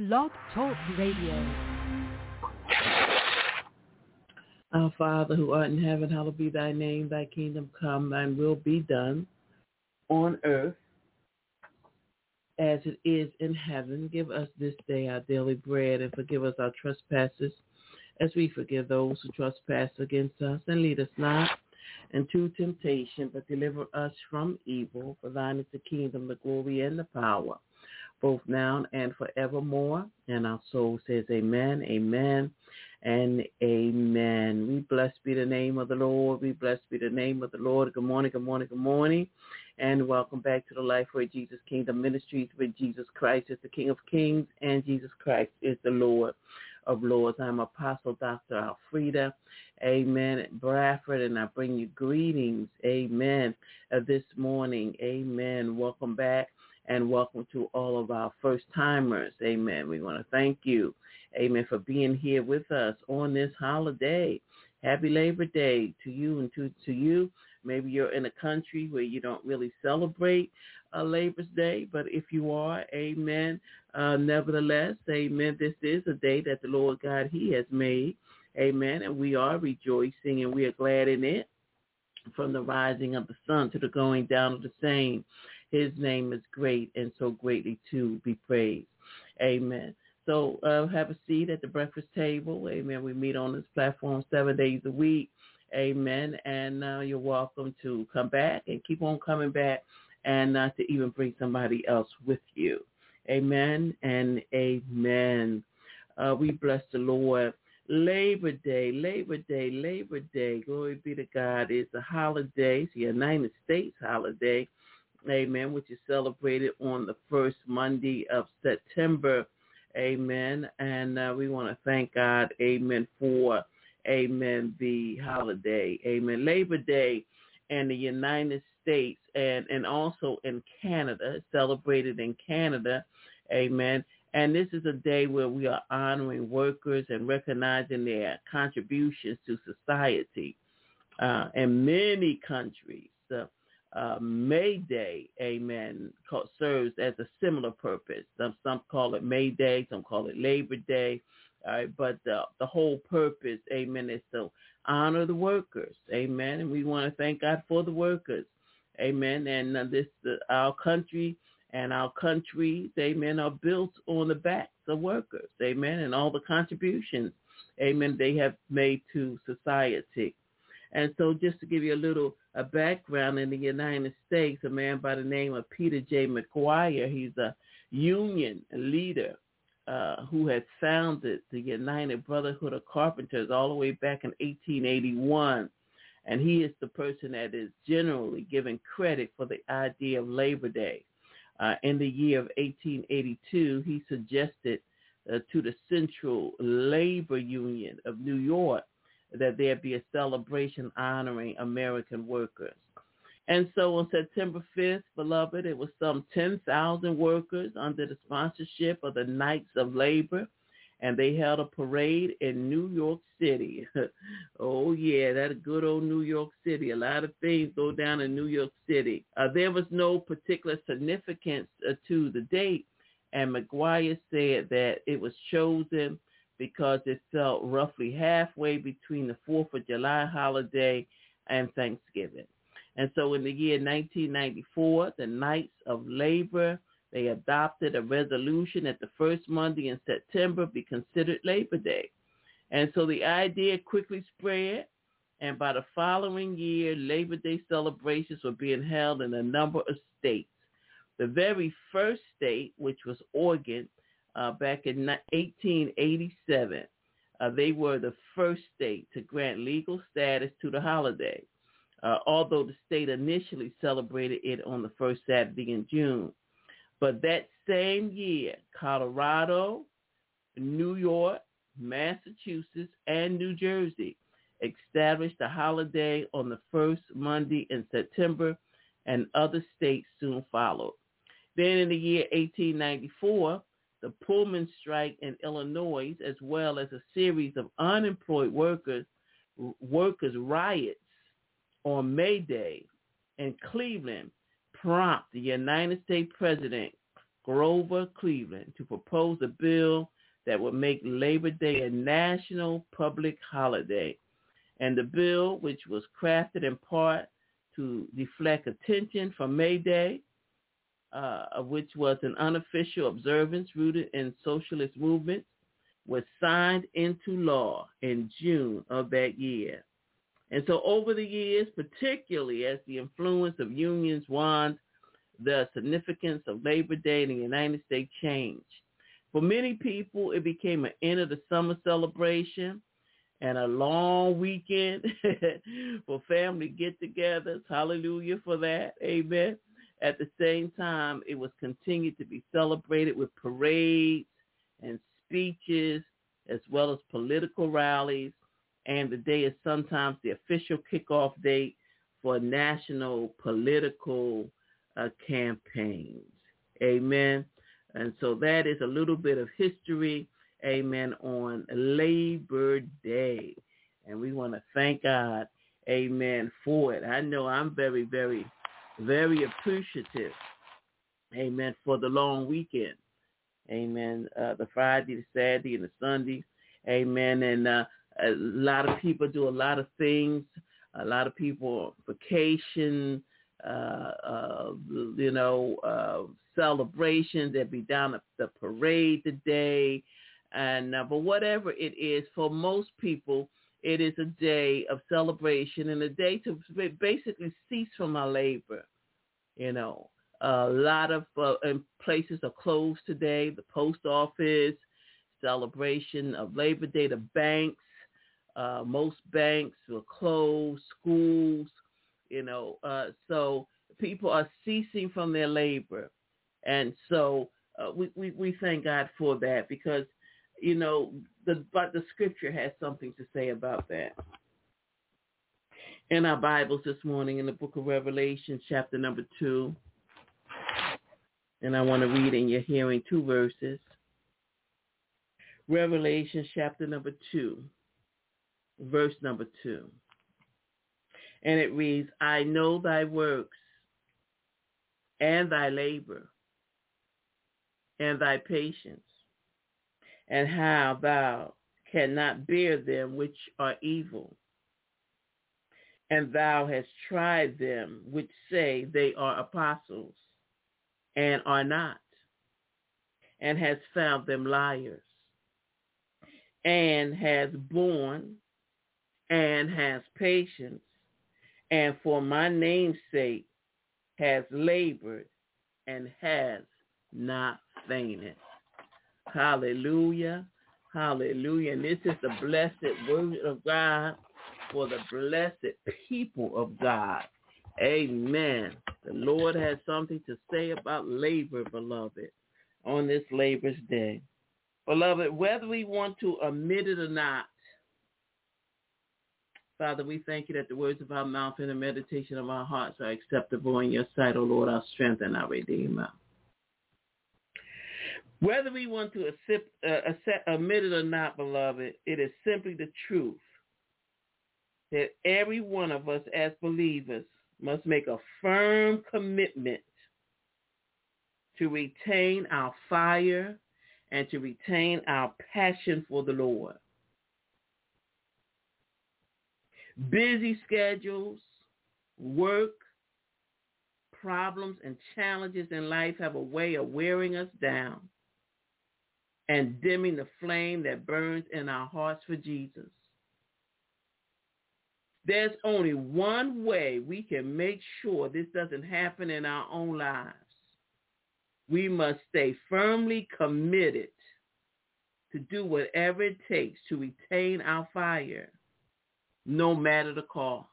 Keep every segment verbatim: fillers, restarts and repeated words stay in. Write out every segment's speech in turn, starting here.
Blog Talk Radio. Our Father who art in heaven, hallowed be thy name. Thy kingdom come, thine will be done on earth as it is in heaven. Give us this day our daily bread, and forgive us our trespasses as we forgive those who trespass against us. And lead us not into temptation, but deliver us from evil. For thine is the kingdom, the glory, and the power, both now and forevermore. And our soul says amen, amen, and amen. We bless be the name of the Lord. We bless be the name of the Lord. Good morning, good morning, good morning. And welcome back to the Life Where Jesus Kingdom Ministries, where Jesus Christ is the King of Kings and Jesus Christ is the Lord of Lords. I'm Apostle Doctor Alfreda, amen, Bradford, and I bring you greetings, amen, uh, this morning, amen. Welcome back. And welcome to all of our first-timers. Amen. We want to thank you, amen, for being here with us on this holiday. Happy Labor Day to you and to, to you. Maybe you're in a country where you don't really celebrate uh, Labor's Day, but if you are, amen, uh, nevertheless, amen, this is a day that the Lord God, he has made, amen, and we are rejoicing and we are glad in it. From the rising of the sun to the going down of the same, his name is great and so greatly to be praised. Amen. So uh, have a seat at the breakfast table. Amen. We meet on this platform seven days a week. Amen. And uh, you're welcome to come back and keep on coming back and uh, to even bring somebody else with you. Amen and amen. Uh, we bless the Lord. Labor Day, Labor Day, Labor Day, glory be to God, is a holiday, it's a United States holiday, amen, which is celebrated on the first Monday of September, amen, and uh, we want to thank God, amen, for, amen, the holiday, amen. Labor Day in the United States and, and also in Canada, it's celebrated in Canada, amen. And this is a day where we are honoring workers and recognizing their contributions to society. Uh, in many countries, uh, uh, May Day, amen, serves as a similar purpose. Some, some call it May Day, some call it Labor Day, uh, but uh, the whole purpose, amen, is to honor the workers, amen. And we want to thank God for the workers, amen. And uh, this, uh, our country, And our countries, amen, are built on the backs of workers, amen, and all the contributions, amen, they have made to society. And so just to give you a little a background, in the United States, a man by the name of Peter J. McGuire, he's a union leader uh, who had founded the United Brotherhood of Carpenters all the way back in eighteen eighty-one. And he is the person that is generally given credit for the idea of Labor Day. Uh, in the year of eighteen eighty-two, he suggested uh, to the Central Labor Union of New York that there be a celebration honoring American workers. And so on September fifth, beloved, it was some ten thousand workers under the sponsorship of the Knights of Labor, and they held a parade in New York City. Oh, yeah, that good old New York City. A lot of things go down in New York City. Uh, there was no particular significance uh, to the date, and McGuire said that it was chosen because it fell roughly halfway between the fourth of July holiday and Thanksgiving. And so in the year nineteen ninety-four, the Knights of Labor, they adopted a resolution that the first Monday in September be considered Labor Day. And so the idea quickly spread, and by the following year, Labor Day celebrations were being held in a number of states. The very first state, which was Oregon, uh, back in eighteen eighty-seven, uh, they were the first state to grant legal status to the holiday, uh, although the state initially celebrated it on the first Saturday in June. But that same year, Colorado, New York, Massachusetts, and New Jersey established the holiday on the first Monday in September, and other states soon followed. Then in the year eighteen ninety-four, the Pullman strike in Illinois, as well as a series of unemployed workers, workers riots on May Day in Cleveland, prompt the United States President Grover Cleveland to propose a bill that would make Labor Day a national public holiday. And the bill, which was crafted in part to deflect attention from May Day, uh, which was an unofficial observance rooted in socialist movements, was signed into law in June of that year. And so over the years, particularly as the influence of unions waned, the significance of Labor Day in the United States changed. For many people, it became an end of the summer celebration and a long weekend for family get-togethers. Hallelujah for that. Amen. At the same time, it was continued to be celebrated with parades and speeches as well as political rallies, and the day is sometimes the official kickoff date for national political uh, campaigns. Amen. And so that is a little bit of history, amen, on Labor Day. And we want to thank God, amen, for it. I know I'm very, very, very appreciative, amen, for the long weekend. Amen. Uh, the Friday, the Saturday, and the Sunday. Amen. And uh, a lot of people do a lot of things. A lot of people on vacation, uh, uh, you know, uh, celebrations. They'll be down at the parade today. And uh, but whatever it is, for most people, it is a day of celebration and a day to basically cease from our labor, you know. A lot of uh, places are closed today. The post office, celebration of Labor Day, the banks, uh, most banks were closed, schools, you know. Uh, so people are ceasing from their labor. And so uh, we, we, we thank God for that because, you know, the, but the scripture has something to say about that. In our Bibles this morning in the book of Revelation, chapter number two, and I want to read in your hearing two verses. Revelation chapter number two, verse number two. And it reads, I know thy works and thy labor and thy patience, and how thou cannot bear them which are evil. And thou hast tried them which say they are apostles, and are not, and has found them liars, and has borne, and has patience, and for my name's sake has labored, and has not fainted. Hallelujah, hallelujah. And this is the blessed word of God for the blessed people of God. Amen. The Lord has something to say about labor, beloved, on this labor's day. Beloved, whether we want to admit it or not, Father, we thank you that the words of our mouth and the meditation of our hearts are acceptable in your sight, O Lord, our strength and our Redeemer. Whether we want to accept, uh, accept, admit it or not, beloved, it is simply the truth that every one of us as believers must make a firm commitment to retain our fire and to retain our passion for the Lord. Busy schedules, work, problems, and challenges in life have a way of wearing us down and dimming the flame that burns in our hearts for Jesus. There's only one way we can make sure this doesn't happen in our own lives. We must stay firmly committed to do whatever it takes to retain our fire, no matter the cost.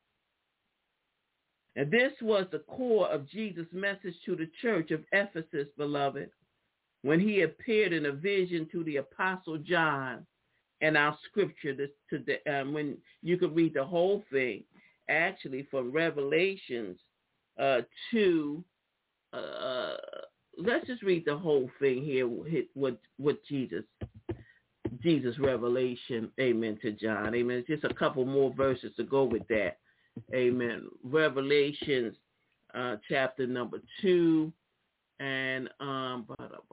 And this was the core of Jesus' message to the church of Ephesus, beloved, when he appeared in a vision to the Apostle John. And our scripture, this, to the, um, when you could read the whole thing, actually from Revelations uh, to, uh, let's just read the whole thing here, what what Jesus, Jesus' revelation, amen, to John. Amen. Just a couple more verses to go with that. Amen. Revelations uh, chapter number two, And um,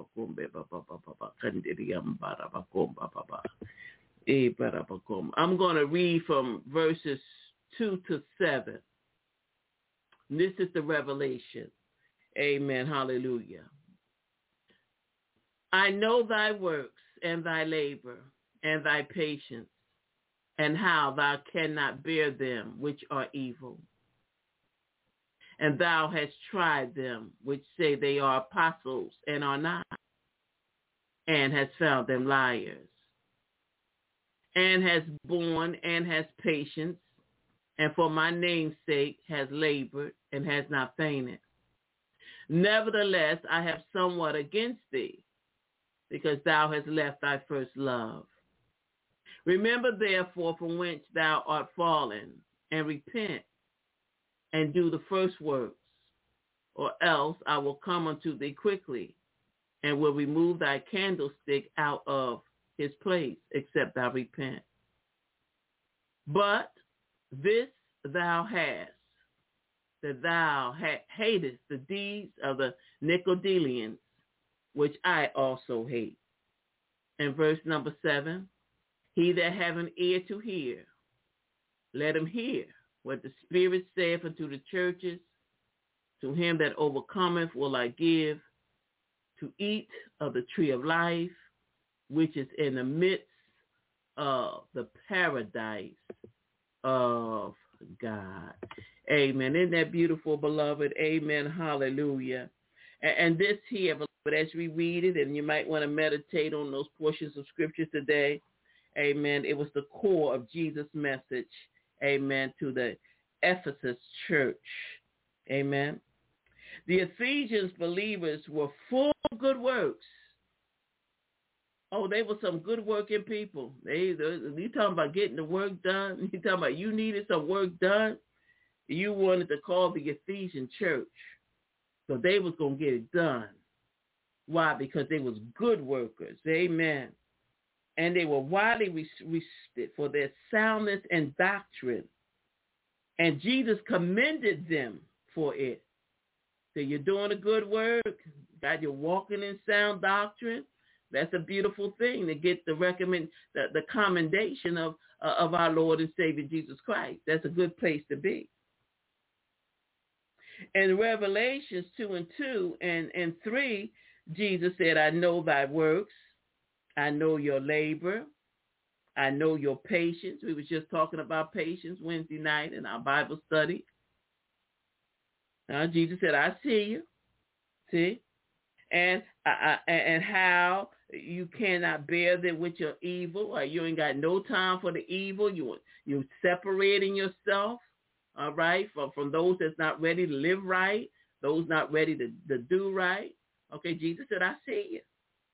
I'm going to read from verses two to seven. This is the revelation. Amen. Hallelujah. I know thy works and thy labor and thy patience, and how thou cannot bear them which are evil. And thou hast tried them which say they are apostles and are not, and hast found them liars, and has borne and has patience, and for my name's sake has labored and has not fainted. Nevertheless, I have somewhat against thee, because thou hast left thy first love. Remember therefore from whence thou art fallen, and repent, and do the first works, or else I will come unto thee quickly, and will remove thy candlestick out of his place, except thou repent. But this thou hast, that thou ha- hatest the deeds of the Nicodemians, which I also hate. And verse number seven, he that have an ear to hear, let him hear what the Spirit saith unto the churches. To him that overcometh will I give to eat of the tree of life, which is in the midst of the paradise of God. Amen. Isn't that beautiful, beloved? Amen. Hallelujah. And, and this here, but as we read it, and you might want to meditate on those portions of scripture today, amen, it was the core of Jesus' message, amen, to the Ephesus church. Amen. The Ephesians believers were full of good works. Oh, they were some good working people. They, they you talking about getting the work done. You talking about you needed some work done. You wanted to call the Ephesian church, so they was gonna get it done. Why? Because they was good workers. Amen. And they were widely respected for their soundness and doctrine. And Jesus commended them for it. So you're doing a good work. God, you're walking in sound doctrine. That's a beautiful thing to get the recommend the, the commendation of uh, of our Lord and Savior Jesus Christ. That's a good place to be. In Revelations two and two and, and three, Jesus said, I know thy works. I know your labor. I know your patience. We were just talking about patience Wednesday night in our Bible study. Now, Jesus said, I see you. See? And uh, and how you cannot bear that which are evil. Or you ain't got no time for the evil. You, you're separating yourself, all right, from, from those that's not ready to live right, those not ready to, to do right. Okay, Jesus said, I see you.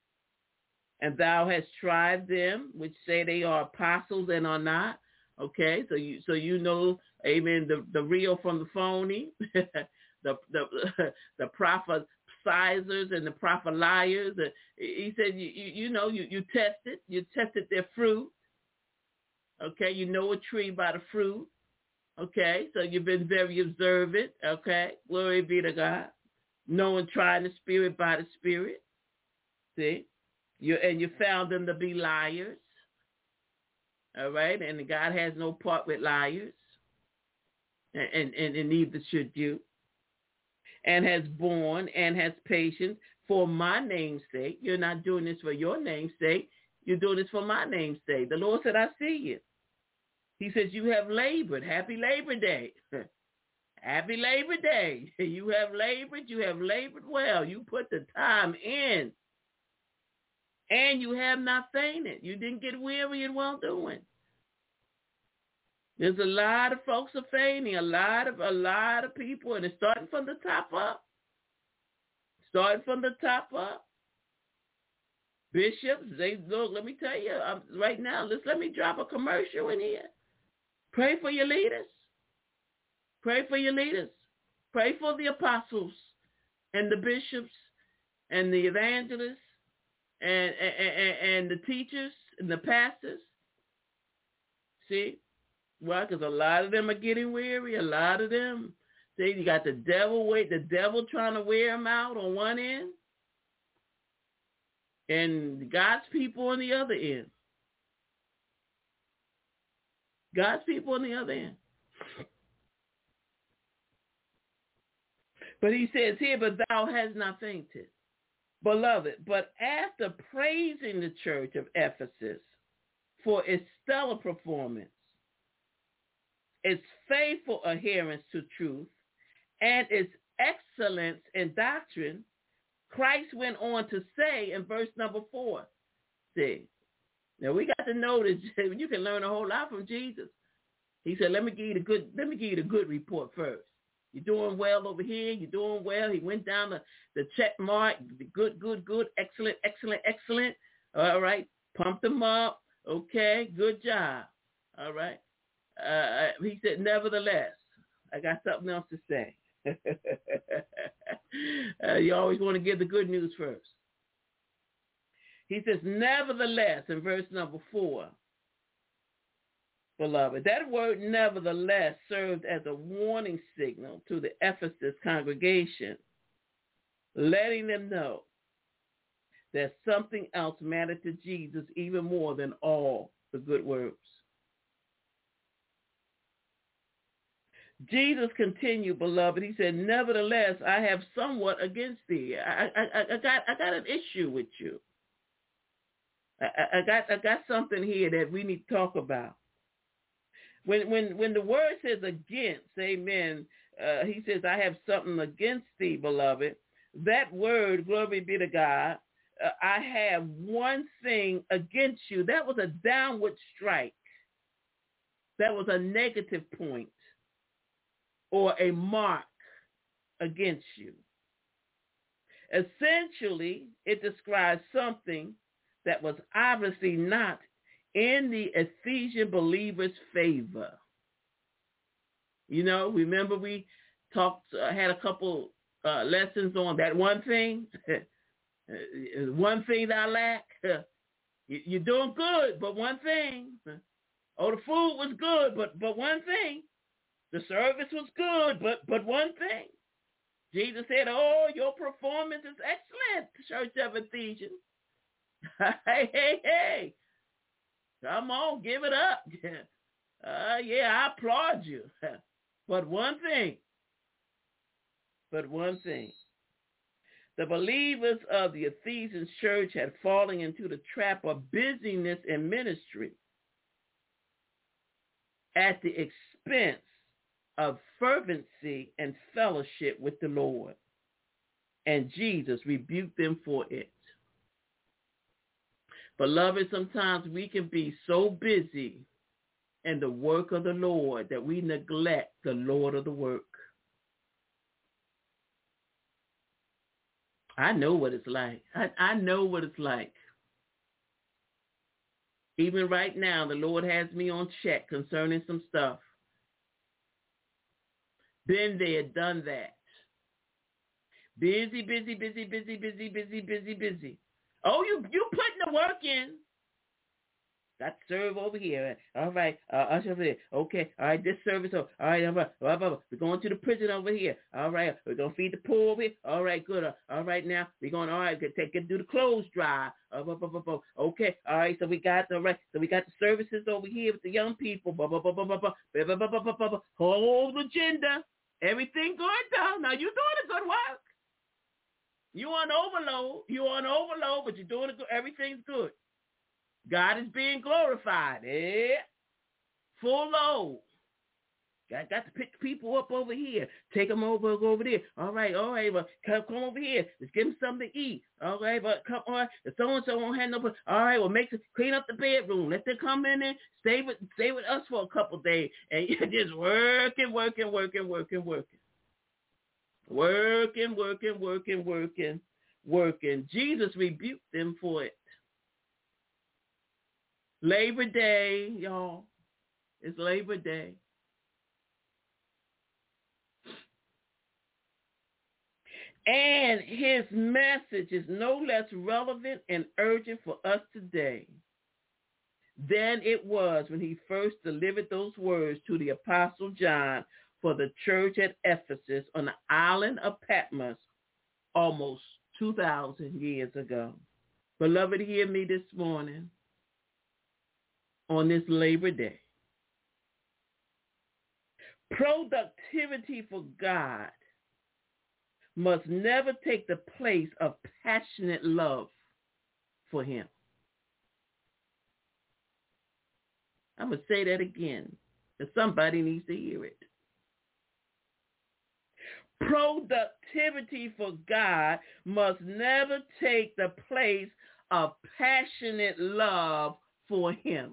And thou hast tried them, which say they are apostles and are not. Okay, so you so you know, amen, the, the real from the phony, the the the prophesizers and the prophet liars. He said, you, you you know, you, you tested, you tested their fruit. Okay, you know a tree by the fruit. Okay, so you've been very observant. Okay, glory be to God. Knowing, trying the spirit by the spirit. See? You and you found them to be liars. All right, and God has no part with liars, and, and, and, and neither should you. And has borne and has patience for my name's sake. You're not doing this for your name's sake. You're doing this for my name's sake. The Lord said, I see you. He says, you have labored. Happy Labor Day. Happy Labor Day. You have labored. You have labored well. You put the time in. And you have not fainted. You didn't get weary in well doing. There's a lot of folks are fainting, a lot of a lot of people, and it's starting from the top up. Starting from the top up. Bishops, they look. Let me tell you um, right now. Let's let me drop a commercial in here. Pray for your leaders. Pray for your leaders. Pray for the apostles and the bishops and the evangelists. And, and and the teachers and the pastors, see, well, because a lot of them are getting weary. A lot of them, See, you got the devil wait, the devil trying to wear him out on one end, and God's people on the other end. God's people on the other end. But he says here, but thou hast not fainted, beloved. But after praising the church of Ephesus for its stellar performance, its faithful adherence to truth, and its excellence in doctrine, Christ went on to say in verse number four, see, now we got to know that you can learn a whole lot from Jesus. He said, let me give you the good, let me give you the good report first. You're doing well over here. You're doing well. He went down the, the check mark. Good, good, good. Excellent, excellent, excellent. All right. Pumped them up. Okay. Good job. All right. Uh, he said, nevertheless, I got something else to say. uh, you always want to give the good news first. He says, nevertheless, in verse number four, beloved, that word nevertheless served as a warning signal to the Ephesus congregation, letting them know that something else mattered to Jesus even more than all the good words. Jesus continued, beloved. He said, nevertheless, I have somewhat against thee. I, I, I, got, I got an issue with you. I, I got I got something here that we need to talk about. When when when the word says against, amen, uh, he says, I have something against thee, beloved. That word, glory be to God, uh, I have one thing against you. That was a downward strike. That was a negative point or a mark against you. Essentially, it describes something that was obviously not in the Ephesian believers' favor. You know, remember we talked, uh, had a couple uh, lessons on that one thing, one thing that I lack. You're doing good, but one thing. Oh, the food was good, but but one thing. The service was good, but but one thing. Jesus said, oh, your performance is excellent, Church of Ephesians. Hey, hey, hey. Come on, give it up. Uh, yeah, I applaud you. But one thing, but one thing. The believers of the Ephesian church had fallen into the trap of busyness in ministry at the expense of fervency and fellowship with the Lord. And Jesus rebuked them for it. Beloved, sometimes we can be so busy in the work of the Lord that we neglect the Lord of the work. I know what it's like. I, I know what it's like. Even right now, the Lord has me on check concerning some stuff. Been there, done that. Busy, busy, busy, busy, busy, busy, busy, busy. Oh, you you putting the work in. Got to serve over here. All right, uh, usher over there. Okay, all right, this service over. All right, all right, all right, all right, we're going to the prison over here. All right, we're going to feed the poor over here. All right, good. Uh, all right, now we're going, all right, get, get do the clothes dry. Uh, bu- bu- bu- bu- okay, all right, so we got, all right, so we got the services over here with the young people. Bu- bu- bu- bu- bu- bu- bu- bu- bu- bu- bu- bu- Whole agenda. Everything good, though. Now, you're doing a good work. You on overload. You on overload, but you're doing it good. Everything's good. God is being glorified. Yeah. Full load. Got, got to pick people up over here. Take them over, go over there. All right, all right, well, come, come over here. Let's give them something to eat. All right, but come on. If so-and-so won't have no, all right, well, make clean up the bedroom. Let them come in and stay with, stay with us for a couple days. And you're just working, working, working, working, working. Working, working, working, working, working. Jesus rebuked them for it. Labor Day, y'all. It's Labor Day. And his message is no less relevant and urgent for us today than it was when he first delivered those words to the Apostle John for the church at Ephesus on the island of Patmos almost two thousand years ago. Beloved, hear me this morning on this Labor Day. Productivity for God must never take the place of passionate love for him. I'm going to say that again, because somebody needs to hear it. Productivity for God must never take the place of passionate love for him.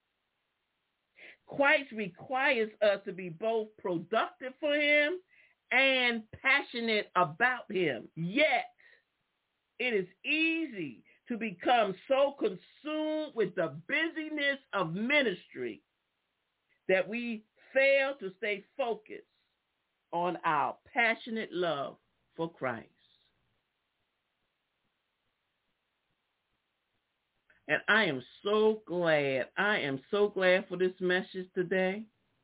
Christ requires us to be both productive for him and passionate about him. Yet, it is easy to become so consumed with the busyness of ministry that we fail to stay focused on our passionate love for Christ. And I am so glad, I am so glad for this message today.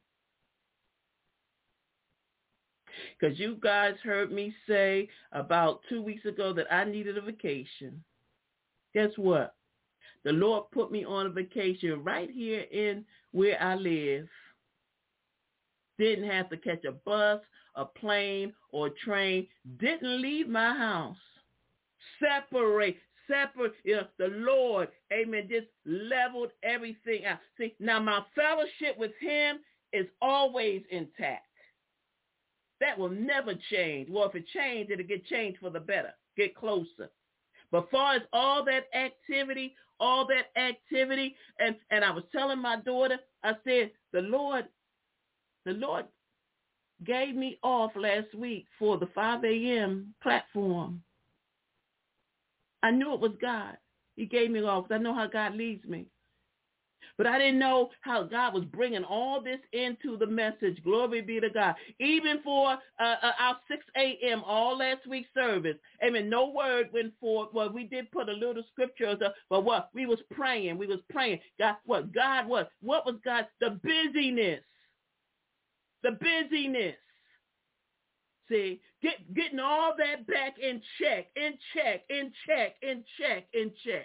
Because you guys heard me say about two weeks ago that I needed a vacation. Guess what? The Lord put me on a vacation right here in where I live. Didn't have to catch a bus, a plane, or a train. Didn't leave my house. Separate. Separate, you know, the Lord, amen, just leveled everything out. See, now my fellowship with him is always intact. That will never change. Well, if it changed, it'll get changed for the better, get closer. But far as all that activity, all that activity, and, and I was telling my daughter, I said, the Lord, the Lord gave me off last week for the five a.m. platform. I knew it was God. He gave me off because I know how God leads me. But I didn't know how God was bringing all this into the message. Glory be to God. Even for uh, uh, our six a.m. all last week's service. Amen. No word went forth. Well, we did put a little scripture, but what? We was praying. We was praying. God, what? God, what? What was God? The busyness. The busyness. See, get, getting all that back in check, in check, in check, in check, in check.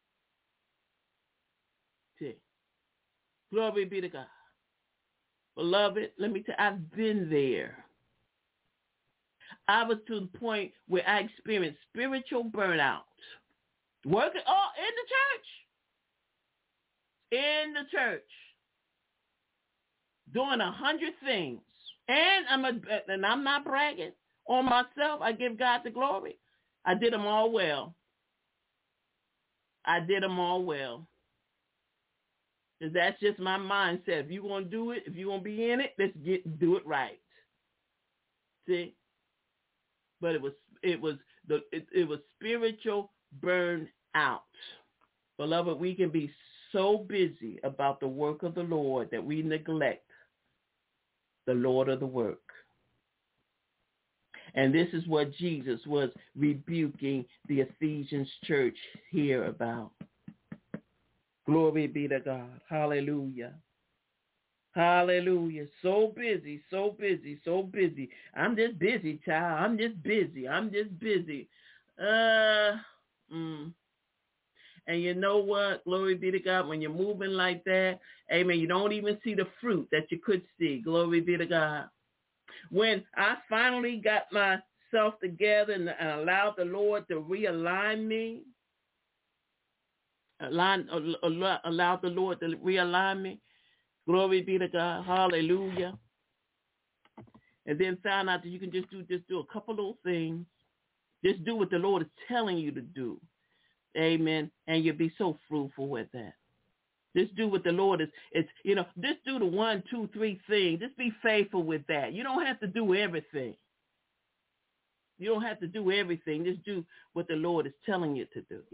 See, glory be to God. Beloved, let me tell you, I've been there. I was to the point where I experienced spiritual burnout. Working oh, in the church. In the church. Doing a hundred things. And I'm a, and I'm not bragging on myself. I give God the glory. I did them all well. I did them all well. Because that's just my mindset. If you're going to do it, if you're going to be in it, let's get do it right. See? But it was it was the it, it was spiritual burnout. Beloved, we can be so busy about the work of the Lord that we neglect the Lord of the work. And this is what Jesus was rebuking the Ephesians church here about. Glory be to God. Hallelujah. Hallelujah. So busy, so busy, so busy. I'm just busy, child. I'm just busy. I'm just busy. Uh, mm. And you know what? Glory be to God. When you're moving like that, amen, you don't even see the fruit that you could see. Glory be to God. When I finally got myself together and, and allowed the Lord to realign me, align, allow, allowed the Lord to realign me, glory be to God. Hallelujah. And then found out that you can just do, just do a couple little things. Just do what the Lord is telling you to do. Amen. And you'll be so fruitful with that. Just do what the Lord is. It's, you know, just do the one, two, three things. Just be faithful with that. You don't have to do everything. You don't have to do everything. Just do what the Lord is telling you to do.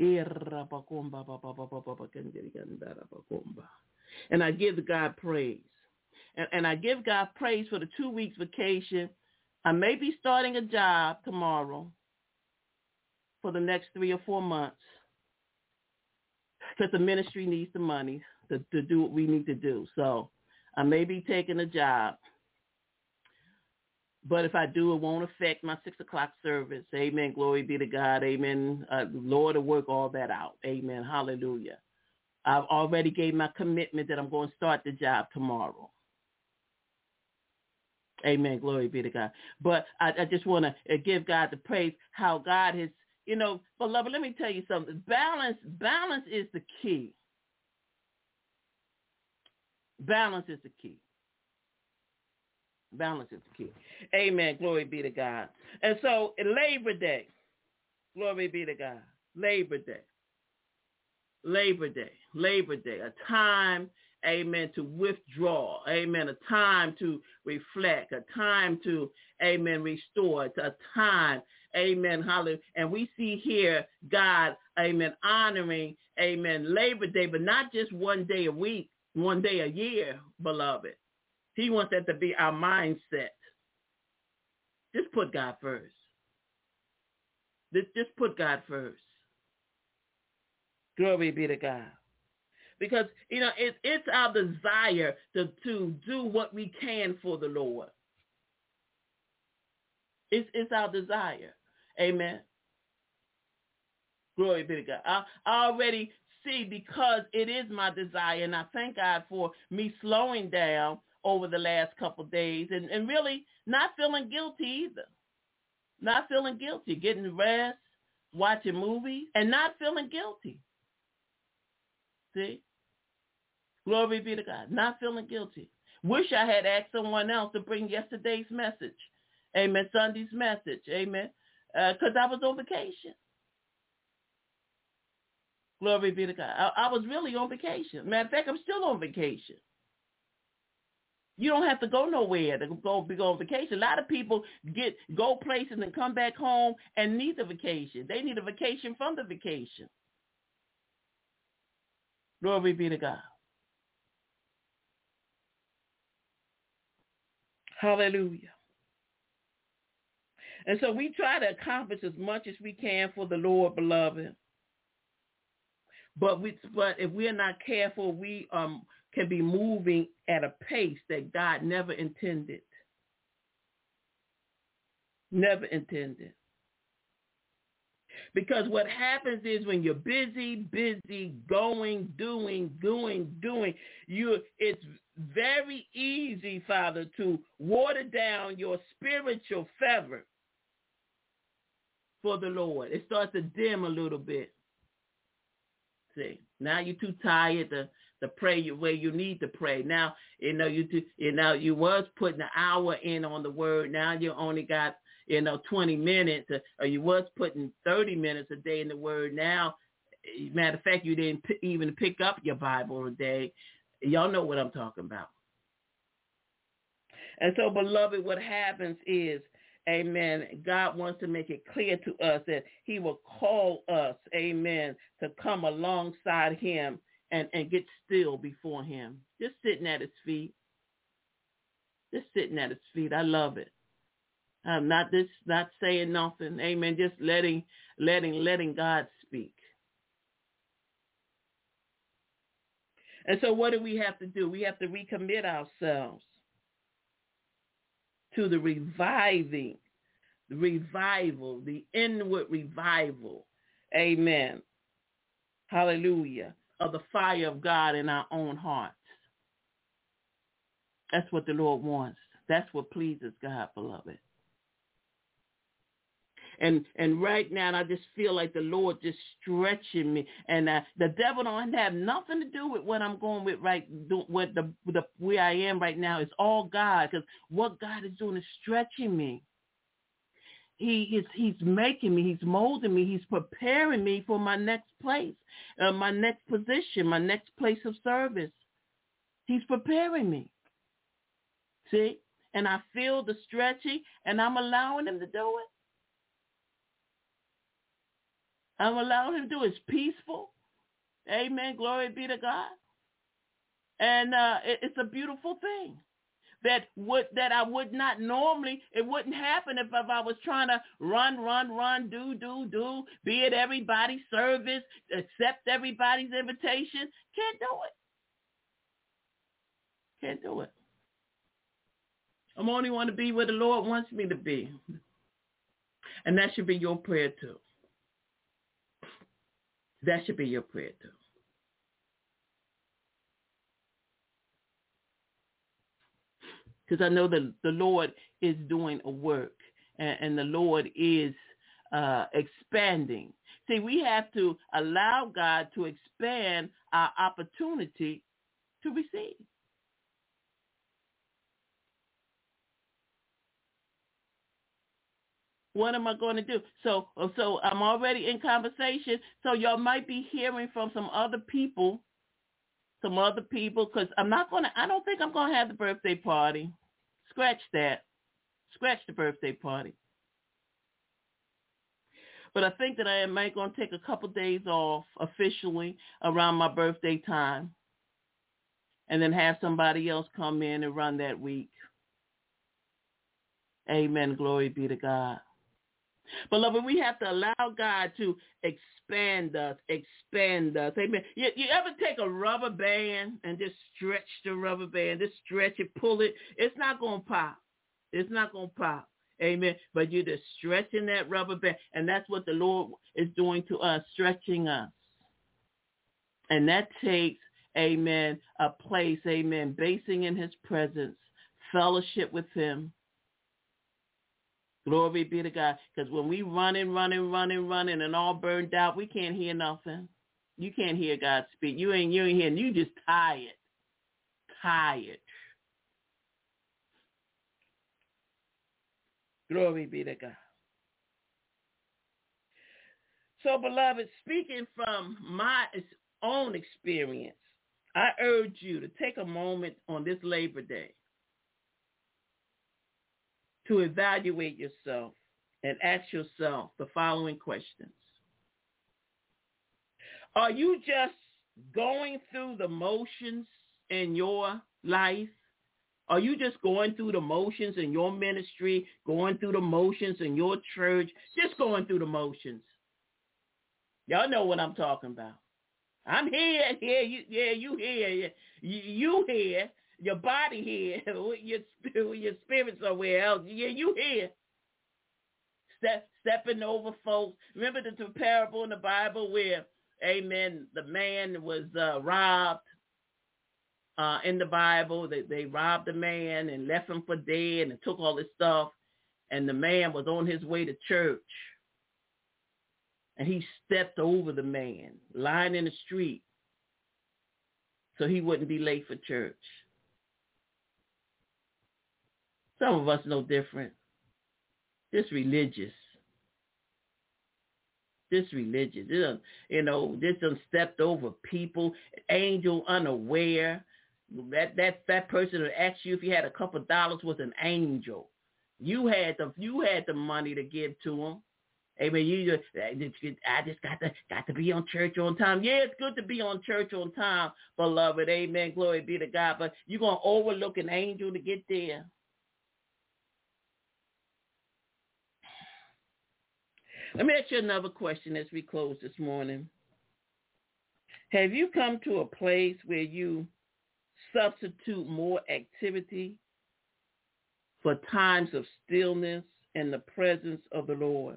And I give God praise. And, and I give God praise for the two weeks vacation. I may be starting a job tomorrow for the next three or four months. Because the ministry needs the money to, to do what we need to do. So I may be taking a job. But if I do, it won't affect my six o'clock service. Amen. Glory be to God. Amen. Uh, Lord will work all that out. Amen. Hallelujah. I've already gave my commitment that I'm going to start the job tomorrow. Amen. Glory be to God. But I, I just want to give God the praise how God has, you know, beloved, let me tell you something. Balance, balance is the key. Balance is the key. Balance is the key. Amen. Glory be to God. And so Labor Day, glory be to God. Labor Day. Labor Day. Labor Day. A time, amen, to withdraw. Amen. A time to reflect. A time to, amen, restore. It's a time, amen, hallelujah. And we see here God, amen, honoring, amen, Labor Day, but not just one day a week, one day a year, beloved. He wants that to be our mindset. Just put God first. Just put God first. Glory be to God. Because, you know, it, it's our desire to, to do what we can for the Lord. It's, it's our desire. Amen. Glory be to God. I, I already see, because it is my desire, and I thank God for me slowing down over the last couple of days and, and really not feeling guilty either. Not feeling guilty, getting rest, watching movies, and not feeling guilty. See? Glory be to God. Not feeling guilty. Wish I had asked someone else to bring yesterday's message. Amen. Sunday's message. Amen. Because uh, I was on vacation. Glory be to God. I, I was really on vacation. Matter of fact, I'm still on vacation. You don't have to go nowhere to go, go on vacation. A lot of people get go places and come back home and need a vacation. They need a vacation from the vacation. Glory be to God. Hallelujah. And so we try to accomplish as much as we can for the Lord, beloved. But we, but if we're not careful, we um can be moving at a pace that God never intended. Never intended. Because what happens is when you're busy, busy, going, doing, doing, doing, you it's very easy, Father, to water down your spiritual fervor for the Lord. It starts to dim a little bit. See, now you're too tired to, to pray where you need to pray. Now, you know, you do, you know, you was putting an hour in on the word. Now you only got, you know, twenty minutes, or you was putting thirty minutes a day in the word. Now, matter of fact, you didn't p- even pick up your Bible a day. Y'all know what I'm talking about. And so, beloved, what happens is, amen, God wants to make it clear to us that he will call us, amen, to come alongside him and, and get still before him. Just sitting at his feet. Just sitting at his feet. I love it. I'm not this, not saying nothing. Amen. Just letting, letting, letting God speak. And so what do we have to do? We have to recommit ourselves to the reviving, the revival, the inward revival. Amen. Hallelujah. Of the fire of God in our own hearts. That's what the Lord wants. That's what pleases God, beloved. And and right now, I just feel like the Lord just stretching me. And uh, the devil don't have nothing to do with what I'm going with right, with the, with the where I am right now. It's all God, because what God is doing is stretching me. He is he's making me, he's molding me, he's preparing me for my next place, uh, my next position, my next place of service. He's preparing me. See? And I feel the stretching, and I'm allowing him to do it. I'm allowing him to do it. It's peaceful. Amen. Glory be to God. And uh, it, it's a beautiful thing. That would that I would not normally, it wouldn't happen if, if I was trying to run, run, run, do, do, do, be at everybody's service, accept everybody's invitation. Can't do it. Can't do it. I'm only want to be where the Lord wants me to be. And that should be your prayer too. That should be your prayer too. Because I know that the Lord is doing a work, and, and the Lord is uh, expanding. See, we have to allow God to expand our opportunity to receive. What am I going to do? So, so I'm already in conversation. So y'all might be hearing from some other people, some other people, because I'm not going to, I don't think I'm going to have the birthday party. Scratch that. Scratch the birthday party. But I think that I am going to take a couple days off officially around my birthday time, and then have somebody else come in and run that week. Amen. Glory be to God. Beloved, we have to allow God to expand us, expand us. Amen. You, you ever take a rubber band and just stretch the rubber band, just stretch it, pull it? It's not going to pop. It's not going to pop. Amen. But you're just stretching that rubber band, and that's what the Lord is doing to us, stretching us. And that takes, amen, a place, amen, basing in his presence, fellowship with him. Glory be to God. Because when we running, running, running, running, and all burned out, we can't hear nothing. You can't hear God speak. You ain't, you ain't hearing. You just tired. Tired. Glory be to God. So, beloved, speaking from my own experience, I urge you to take a moment on this Labor Day to evaluate yourself and ask yourself the following questions. Are you just going through the motions in your life? Are you just going through the motions in your ministry, going through the motions in your church, just going through the motions? Y'all know what I'm talking about. I'm here, here, you, yeah, you here, you, you here. Your body here, your your spirit somewhere else. Yeah, you here. Step, stepping over folks. Remember the, the parable in the Bible where, amen, the man was uh, robbed uh, in the Bible. They, they robbed the man and left him for dead and took all his stuff. And the man was on his way to church. And he stepped over the man lying in the street so he wouldn't be late for church. Some of us no different. Just religious. Just religious. Just, you know, just done stepped over people. Angel unaware. That that that person that asked you if you had a couple of dollars was an angel. You had the you had the money to give to him. Amen. You just, I just got to got to be on church on time. Yeah, it's good to be on church on time, beloved. Amen. Glory be to God. But you're gonna overlook an angel to get there. Let me ask you another question as we close this morning. Have you come to a place where you substitute more activity for times of stillness and the presence of the Lord?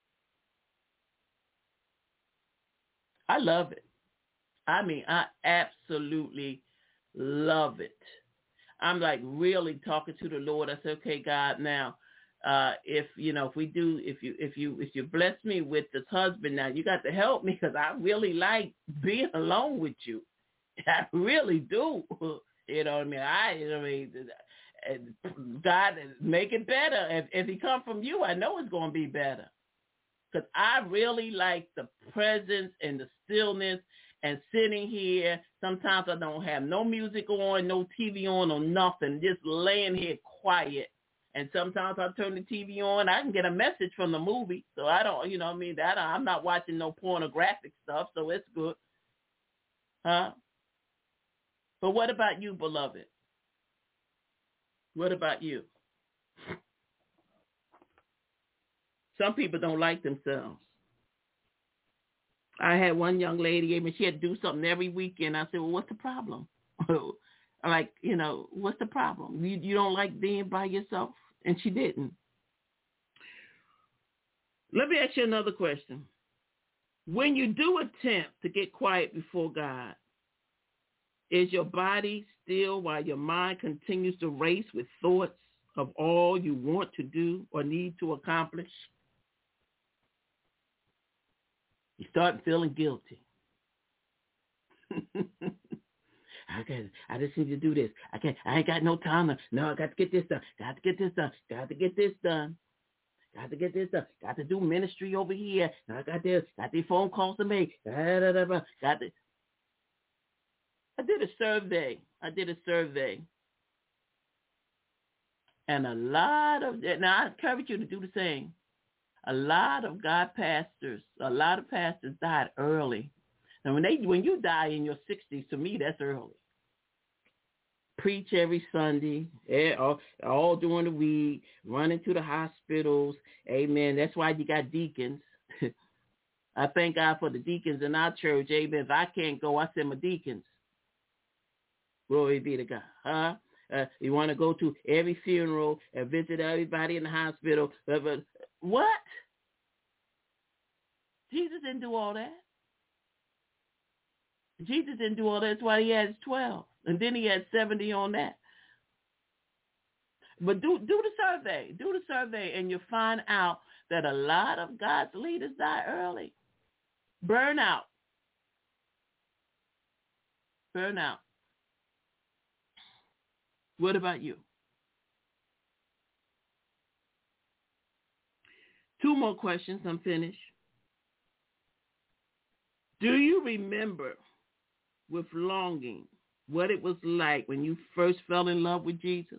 I love it. I mean, I absolutely love it. I'm like really talking to the Lord. I said, okay, God, now, uh, if, you know, if we do, if you, if you, if you bless me with this husband now, you got to help me because I really like being alone with you. I really do. You know what I mean? I, I mean, God, make it better. If, if he come from you, I know it's going to be better. Because I really like the presence and the stillness and sitting here. Sometimes I don't have no music on, no T V on or nothing, just laying here quiet. And sometimes I turn the T V on, I can get a message from the movie. So I don't, you know what I mean, that I'm not watching no pornographic stuff, so it's good. Huh? But what about you, beloved? What about you? Some people don't like themselves. I had one young lady, I mean, she had to do something every weekend. I said, well, what's the problem? Like, you know, what's the problem? You, you don't like being by yourself? And she didn't. Let me ask you another question. When you do attempt to get quiet before God, is your body still while your mind continues to race with thoughts of all you want to do or need to accomplish? You start feeling guilty. I got, I just need to do this. I can't, I ain't got no time. To, no, I got to get this done. Got to get this done. Got to get this done. Got to get this done. Got to do ministry over here. I got this. Got these phone calls to make. Da, da, da, da. Got to. I did a survey. I did a survey. And a lot of, now I encourage you to do the same. A lot of God pastors, a lot of pastors died early. And when they, when you die in your sixties, to me, that's early. Preach every Sunday, all, all during the week, running to the hospitals. Amen. That's why you got deacons. I thank God for the deacons in our church. Amen. If I can't go, I send my deacons. Glory be to God. Huh? Uh, you want to go to every funeral and visit everybody in the hospital. But, but what? Jesus didn't do all that. Jesus didn't do all that. That's why he has twelve. And then he had seventy on that. But do do the survey. Do the survey, and you'll find out that a lot of God's leaders die early. Burnout. Burnout. What about you? Two more questions. I'm finished. Do you remember with longing what it was like when you first fell in love with Jesus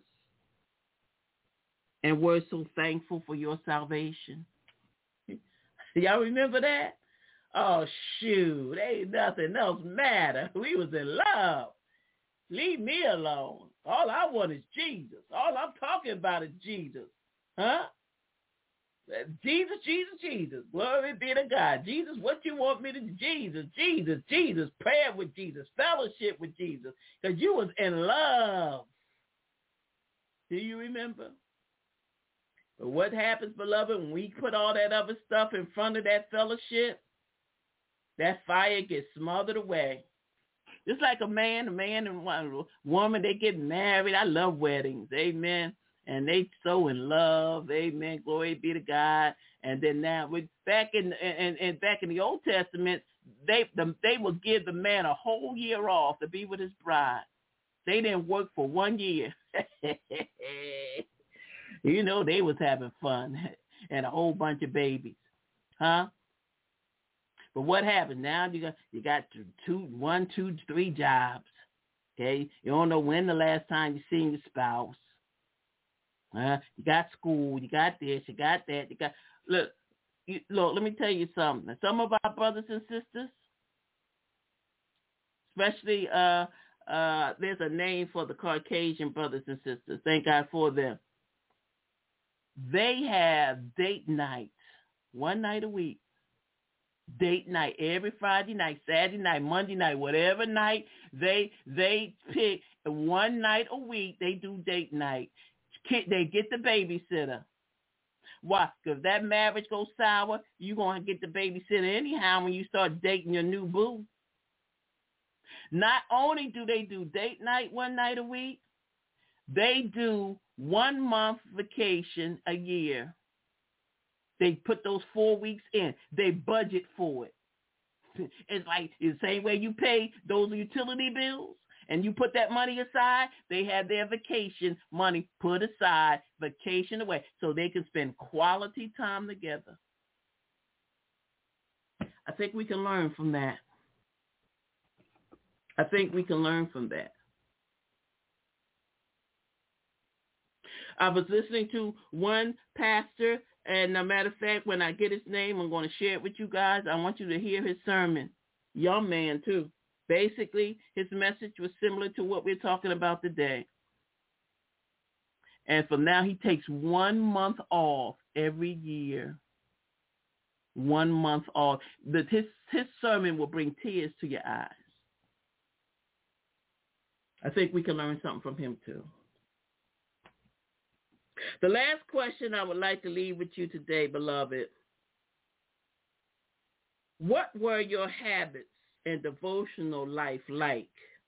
and were so thankful for your salvation? Y'all remember that? Oh, shoot. Ain't nothing else matter. We was in love. Leave me alone. All I want is Jesus. All I'm talking about is Jesus. Huh? Jesus, Jesus, Jesus. Glory be to God. Jesus, what you want me to do? Jesus, Jesus, Jesus. Prayer with Jesus. Fellowship with Jesus. Because you was in love. Do you remember? But what happens, beloved, when we put all that other stuff in front of that fellowship? That fire gets smothered away. Just like a man, a man and one woman, they get married. I love weddings. Amen. And they so in love, amen. Glory be to God. And then now, with back in and, and back in the Old Testament, they the, they would give the man a whole year off to be with his bride. They didn't work for one year. You know, they was having fun and a whole bunch of babies, huh? But what happened now? You got you got two, one, two, three jobs. Okay, you don't know when the last time you seen your spouse. Uh, you got school, you got this, you got that, you got look, you, look. Let me tell you something. Some of our brothers and sisters, especially uh, uh, there's a name for the Caucasian brothers and sisters. Thank God for them. They have date nights, one night a week. Date night every Friday night, Saturday night, Monday night, whatever night they they pick. One night a week they do date night. They get the babysitter. Why? Because if that marriage goes sour, you're going to get the babysitter anyhow when you start dating your new boo. Not only do they do date night one night a week, they do one month vacation a year. They put those four weeks in. They budget for it. It's like the same way you pay those utility bills and you put that money aside, they have their vacation money put aside, vacation away, so they can spend quality time together. I think we can learn from that. I think we can learn from that. I was listening to one pastor, and as a matter of fact, when I get his name, I'm going to share it with you guys. I want you to hear his sermon. Young man, too. Basically, his message was similar to what we're talking about today. And from now, he takes one month off every year. One month off. The, his, his sermon will bring tears to your eyes. I think we can learn something from him too. The last question I would like to leave with you today, beloved. What were your habits and devotional life like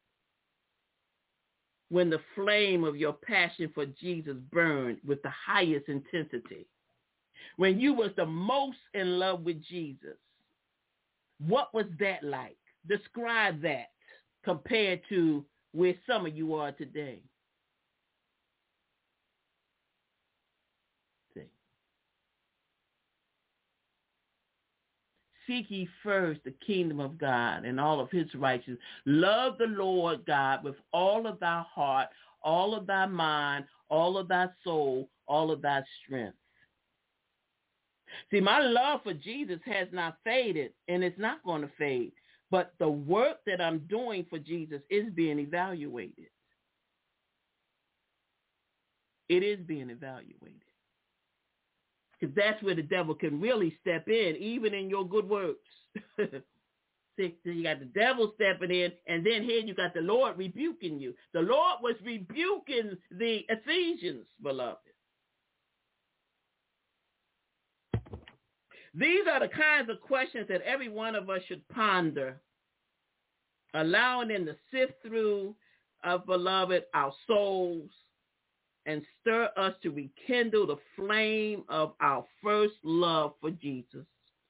when the flame of your passion for Jesus burned with the highest intensity? When you was the most in love with Jesus, what was that like? Describe that compared to where some of you are today. See. Seek ye first the kingdom of God and all of his righteousness. Love the Lord God with all of thy heart, all of thy mind, all of thy soul, all of thy strength. See, my love for Jesus has not faded, and it's not going to fade. But the work that I'm doing for Jesus is being evaluated. It is being evaluated. Because that's where the devil can really step in, even in your good works. See, so you got the devil stepping in, and then here you got the Lord rebuking you. The Lord was rebuking the Ephesians, beloved. These are the kinds of questions that every one of us should ponder, allowing them to sift through, uh, beloved, our souls, and stir us to rekindle the flame of our first love for Jesus.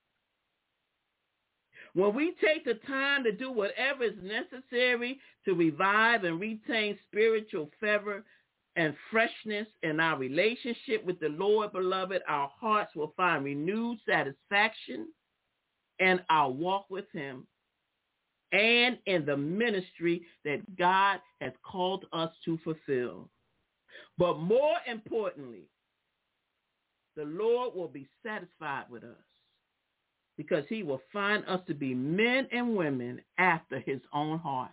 When we take the time to do whatever is necessary to revive and retain spiritual fervor and freshness in our relationship with the Lord, beloved, our hearts will find renewed satisfaction in our walk with him and in the ministry that God has called us to fulfill. But more importantly, the Lord will be satisfied with us because he will find us to be men and women after his own heart.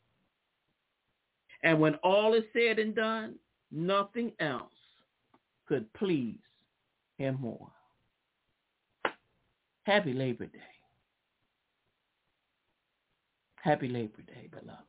And when all is said and done, nothing else could please him more. Happy Labor Day. Happy Labor Day, beloved.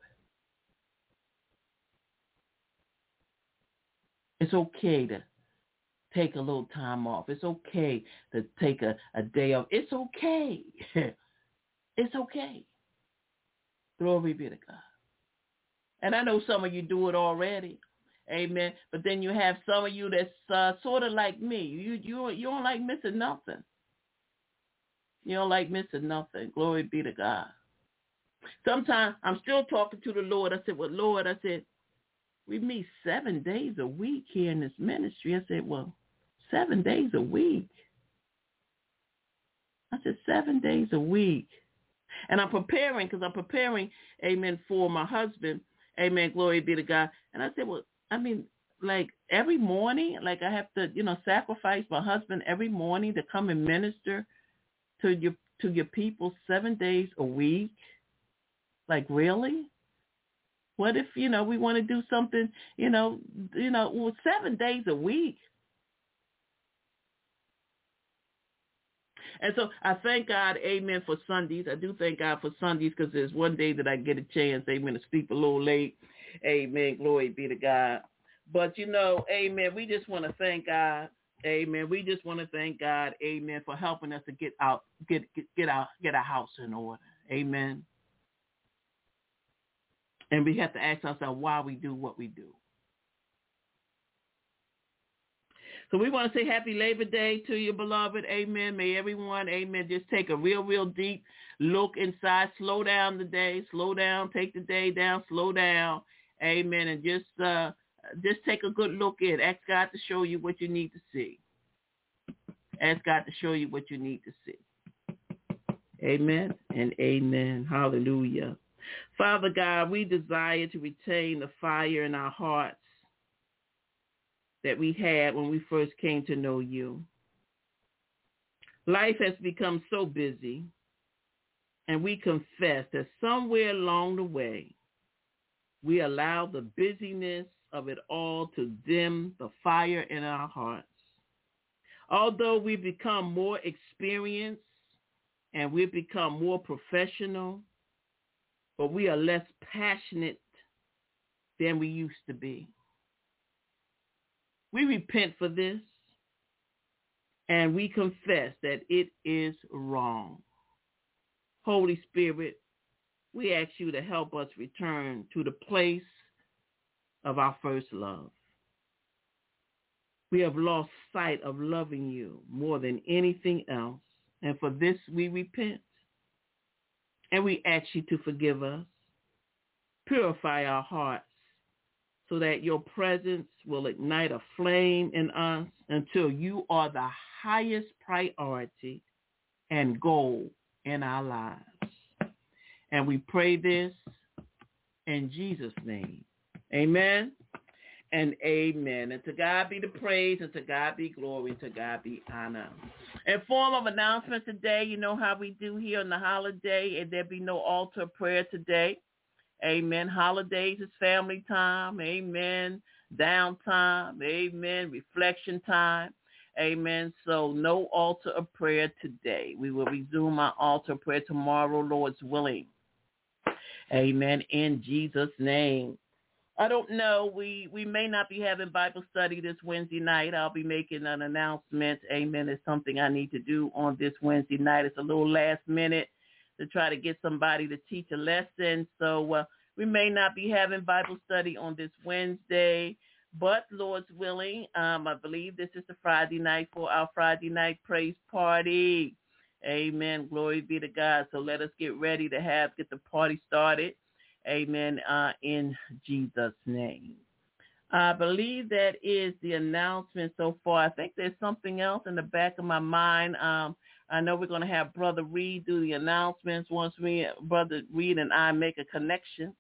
It's okay to take a little time off. It's okay to take a, a day off. It's okay. It's okay. Glory be to God. And I know some of you do it already. Amen. But then you have some of you that's uh, sort of like me. You, you, you don't like missing nothing. You don't like missing nothing. Glory be to God. Sometimes I'm still talking to the Lord. I said, well, Lord, I said, we meet seven days a week here in this ministry. I said, well, seven days a week. I said, seven days a week. And I'm preparing, because I'm preparing, amen, for my husband. Amen, glory be to God. And I said, well, I mean, like every morning, like I have to, you know, sacrifice my husband every morning to come and minister to your to your people seven days a week. Like, really? What if, you know, we want to do something, you know, you know, well, seven days a week. And so I thank God, amen, for Sundays. I do thank God for Sundays because there's one day that I get a chance, amen, to sleep a little late. Amen. Glory be to God. But, you know, amen, we just want to thank God. Amen. We just want to thank God, amen, for helping us to get out, get get, get our get our house in order. Amen. And we have to ask ourselves why we do what we do. So we want to say happy Labor Day to you, beloved. Amen. May everyone, amen, just take a real, real deep look inside. Slow down the day. Slow down. Take the day down. Slow down. Amen. And just uh, just take a good look in. Ask God to show you what you need to see. Ask God to show you what you need to see. Amen and amen. Hallelujah. Father God, we desire to retain the fire in our hearts that we had when we first came to know you. Life has become so busy, and we confess that somewhere along the way, we allow the busyness of it all to dim the fire in our hearts. Although we've become more experienced and we've become more professional, but we are less passionate than we used to be. We repent for this, and we confess that it is wrong. Holy Spirit, we ask you to help us return to the place of our first love. We have lost sight of loving you more than anything else, and for this we repent. And we ask you to forgive us, purify our hearts, so that your presence will ignite a flame in us until you are the highest priority and goal in our lives. And we pray this in Jesus' name. Amen and amen. And to God be the praise, and to God be glory, and to God be honor. In form of announcement today, you know how we do here on the holiday, and there be no altar prayer today. Amen. Holidays is family time. Amen. Downtime. Amen. Reflection time. Amen. So no altar of prayer today. We will resume our altar of prayer tomorrow, Lord's willing. Amen. In Jesus' name. I don't know. We, we may not be having Bible study this Wednesday night. I'll be making an announcement. Amen. It's something I need to do on this Wednesday night. It's a little last minute to try to get somebody to teach a lesson. So uh, we may not be having Bible study on this Wednesday, but Lord's willing, um, I believe this is the Friday night for our Friday night praise party. Amen. Glory be to God. So let us get ready to have, get the party started. Amen. Uh, in Jesus' name. I believe that is the announcement so far. I think there's something else in the back of my mind. Um, I know we're going to have Brother Reed do the announcements once we, Brother Reed and I make a connection.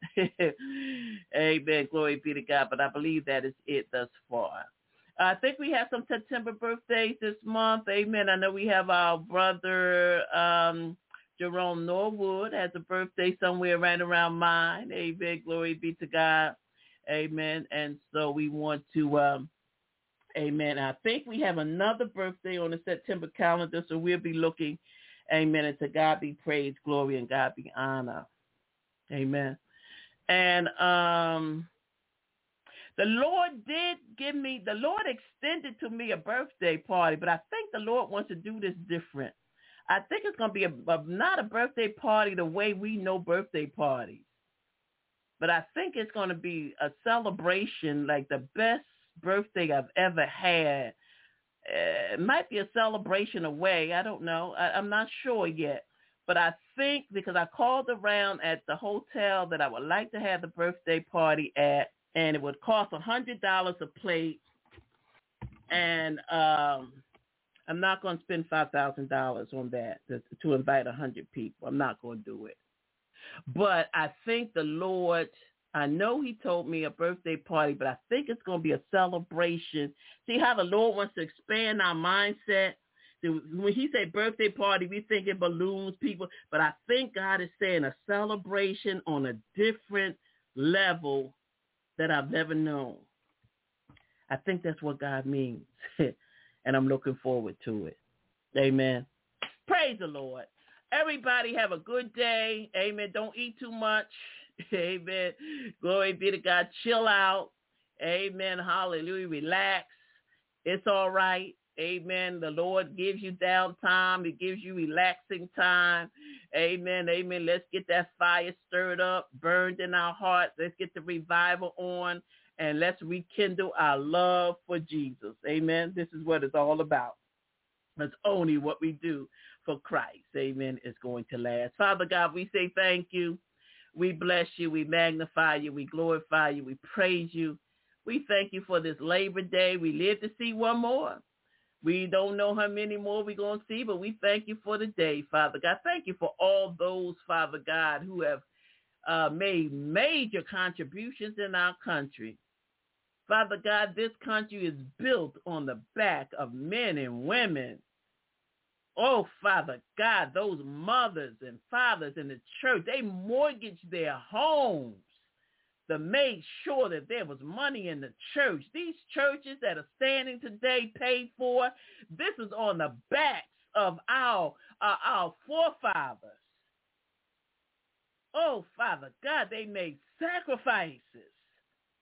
Amen. Glory be to God. But I believe that is it thus far. I think we have some September birthdays this month. Amen. I know we have our brother um, Jerome Norwood has a birthday somewhere right around mine. Amen. Glory be to God. Amen. And so we want to, um, amen. I think we have another birthday on the September calendar, so we'll be looking, amen, and to God be praise, glory, and God be honor. Amen. And um, the Lord did give me, the Lord extended to me a birthday party, but I think the Lord wants to do this different. I think it's going to be a, a, not a birthday party the way we know birthday parties, but I think it's going to be a celebration like the best birthday I've ever had. Uh, it might be a celebration away. I don't know. I, I'm not sure yet. But I think because I called around at the hotel that I would like to have the birthday party at, and it would cost one hundred dollars a plate, and um, I'm not going to spend five thousand dollars on that to, to invite one hundred people. I'm not going to do it. But I think the Lord, I know he told me a birthday party, but I think it's going to be a celebration. See how the Lord wants to expand our mindset? When he said birthday party, we thinking balloons, people. But I think God is saying a celebration on a different level that I've never known. I think that's what God means. And I'm looking forward to it. Amen. Praise the Lord. Everybody have a good day. Amen. Don't eat too much. Amen. Glory be to God. Chill out. Amen. Hallelujah. Relax. It's all right. Amen. The Lord gives you downtime. He gives you relaxing time. Amen. Amen. Let's get that fire stirred up, burned in our hearts. Let's get the revival on, and let's rekindle our love for Jesus. Amen. This is what it's all about. It's only what we do for Christ. Amen. Is going to last. Father God, we say thank you. We bless you. We magnify you. We glorify you. We praise you. We thank you for this Labor Day. We live to see one more. We don't know how many more we're going to see, but we thank you for the day, Father God. Thank you for all those, Father God, who have uh, made major contributions in our country. Father God, this country is built on the back of men and women. Oh, Father God, those mothers and fathers in the church, they mortgaged their homes to make sure that there was money in the church. These churches that are standing today paid for, this is on the backs of our, uh, our forefathers. Oh, Father God, they made sacrifices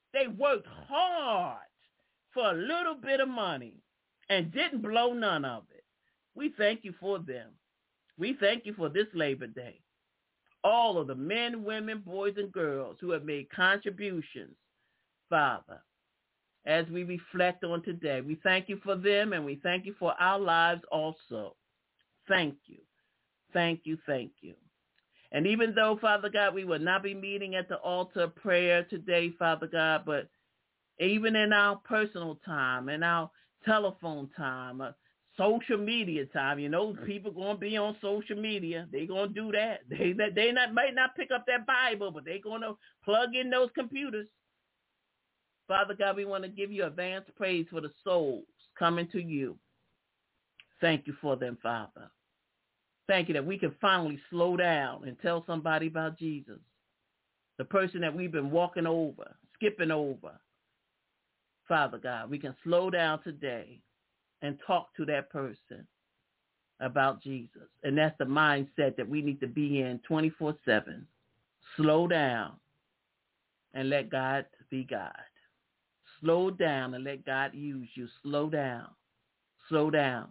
They worked hard for a little bit of money and didn't blow none of it. We thank you for them. We thank you for this Labor Day. All of the men, women, boys, and girls who have made contributions, Father, as we reflect on today. We thank you for them, and we thank you for our lives also. Thank you. Thank you. Thank you. And even though, Father God, we will not be meeting at the altar of prayer today, Father God, but even in our personal time, in our telephone time, uh, social media time, you know, people going to be on social media. They going to do that. They they not might not pick up that Bible, but they going to plug in those computers. Father God, we want to give you advanced praise for the souls coming to you. Thank you for them, Father. Thank you that we can finally slow down and tell somebody about Jesus, the person that we've been walking over, skipping over. Father God, we can slow down today and talk to that person about Jesus. And that's the mindset that we need to be in twenty-four seven. Slow down and let God be God. Slow down and let God use you. Slow down. Slow down.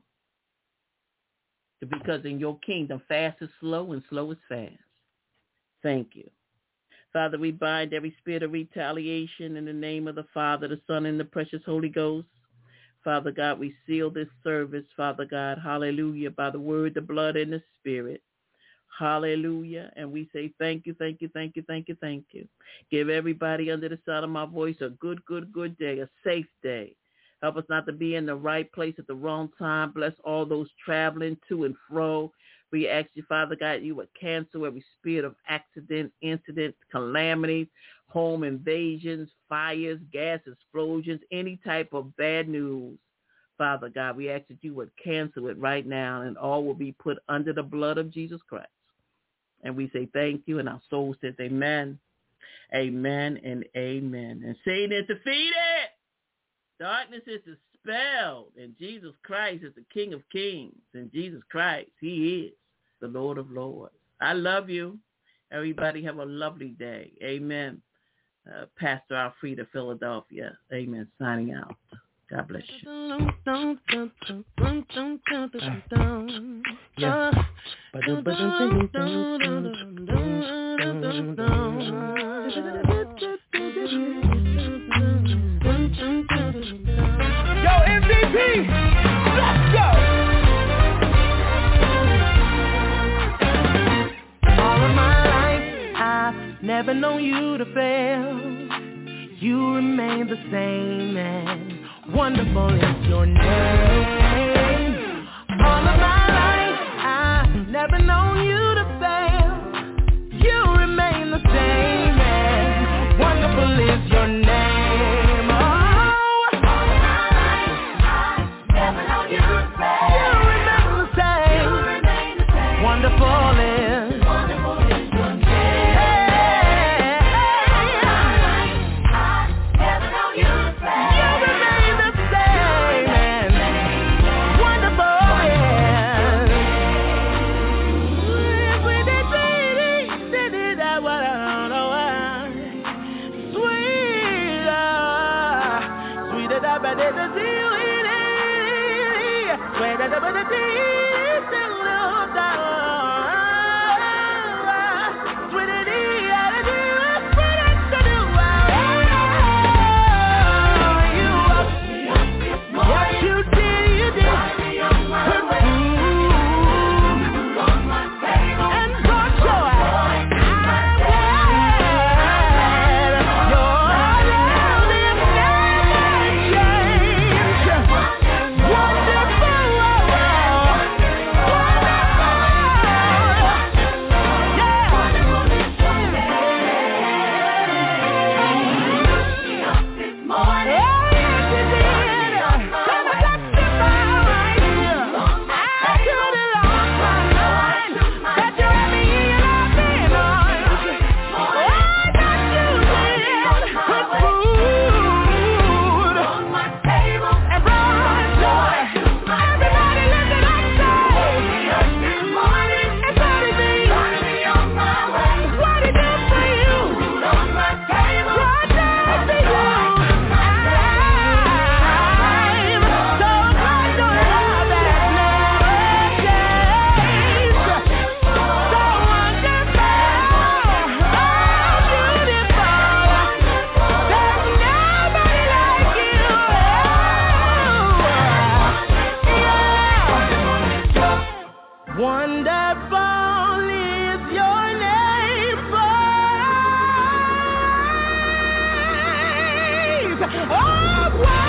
Because in your kingdom, fast is slow and slow is fast. Thank you. Father, we bind every spirit of retaliation in the name of the Father, the Son, and the precious Holy Ghost. Father God, we seal this service, Father God, hallelujah, by the word, the blood, and the spirit. Hallelujah. And we say thank you, thank you, thank you, thank you, thank you. Give everybody under the sound of my voice a good, good, good day, a safe day. Help us not to be in the right place at the wrong time. Bless all those traveling to and fro. We ask you, Father God, you would cancel every spirit of accident, incidents, calamities, home invasions, fires, gas explosions, any type of bad news. Father God, we ask that you would cancel it right now, and all will be put under the blood of Jesus Christ. And we say thank you, and our soul says amen, amen, and amen. And Satan is defeated. Darkness is dispelled, and Jesus Christ is the King of Kings, and Jesus Christ, he is the Lord of Lords. I love you. Everybody have a lovely day. Amen. Uh, Pastor Alfreda, Philadelphia. Amen. Signing out. God bless you. Yeah. Yo, M V P, let's go! All of my life, I've never known you to fail. You remain the same, and wonderful is your name. All of my life, I've never known you to fail. You remain the same, and wonderful is your name. Wonderful is, wonderful is your name. Hey, I never know you the same. You remain the same, and wonderful is. Sweet, sweet, sweet, sweet, that what I don't know why. Sweet, sweet, that but it's a deal, sweet, that but it's a change. Wonderful is your name, praise. Oh,